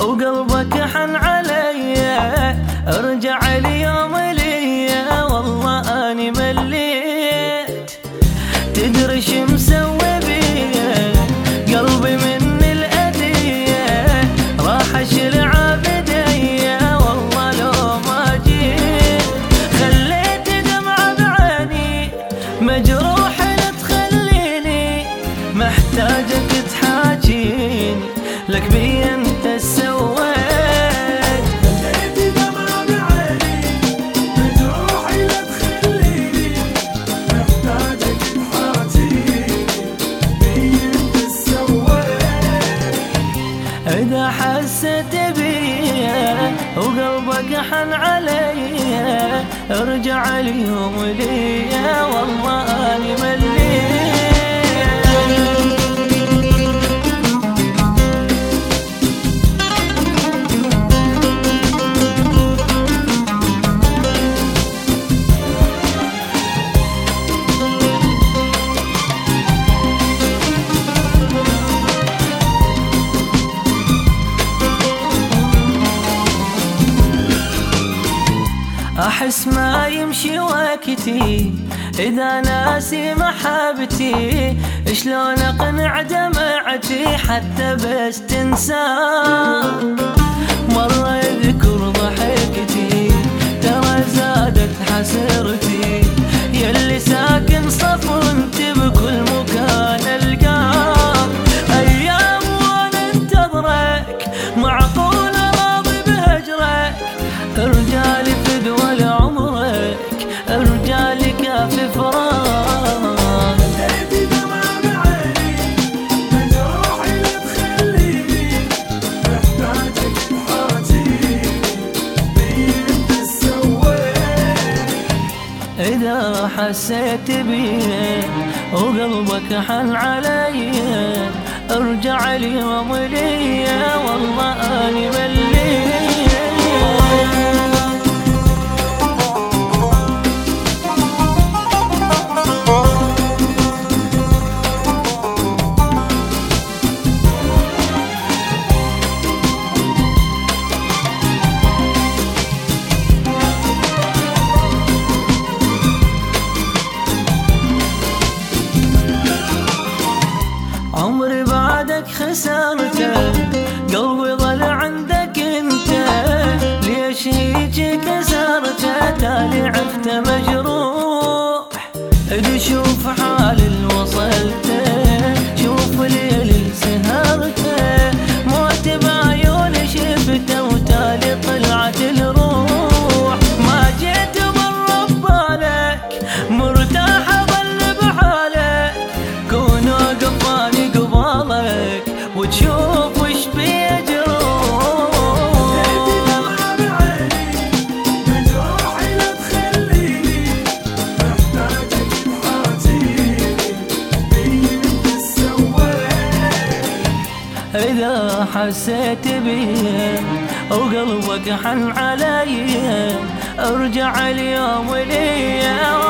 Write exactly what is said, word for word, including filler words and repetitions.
وقلبك حن عليا، ارجع اليوم ليا والله اني مليت. تدري شو مسوي بيا قلبي من الأذية، راح اشلع بديا والله لو ما جيت. خليت دمعة بعيني مجروح لا تخليني، محتاجك تحاجيني لك بي انت سويت. خليت دمعة بعيني مجروح لا تخليني، محتاجك تحاجيني بي انت سويت. إذا حسيت بيا وقلبك حن عليا، ارجع اليوم ليا والله اني مليت. أحس ما يمشي وقتي إذا ناسي محبتي، شلون أقنع دمعتي حتى بس تنساه. مرة يذكر ضحكتي ترى زادت حسرتي، يلي ساكن صفر انت بكل مكان ألقاه. أيام وأنا انتظرك معقول راضي بهجرك، ارجالي فدوى لعمرك، ارجالي كافي فراق. خليت دمعة بعيني مجروح لا تخليني، محتاجك تحاجيني بي انت سويت. إذا حسيت بيه وقلبك حن عليا، ارجع اليوم ليا والله اني مليت. عمري بعدك خسرته، قلبي ظل عندك انت، ليش هيجي كسرته تالي عفته مجروح. ادي شوف حال اللي وصلته، شوف ليلي سهرته، موت بعيوني شفته وتالي طلعت الروح. ما جيت برا ببالك مرتاح اظل بحالك، كون وقفاني قبالك وتشوف وش بيجروح. خليت دمعة بعيني مجروح لا تخليني، محتاجك تحاجيني بي انت سويت. إذا حسيت بيه وقلبك حن عليا، ارجع اليوم ليا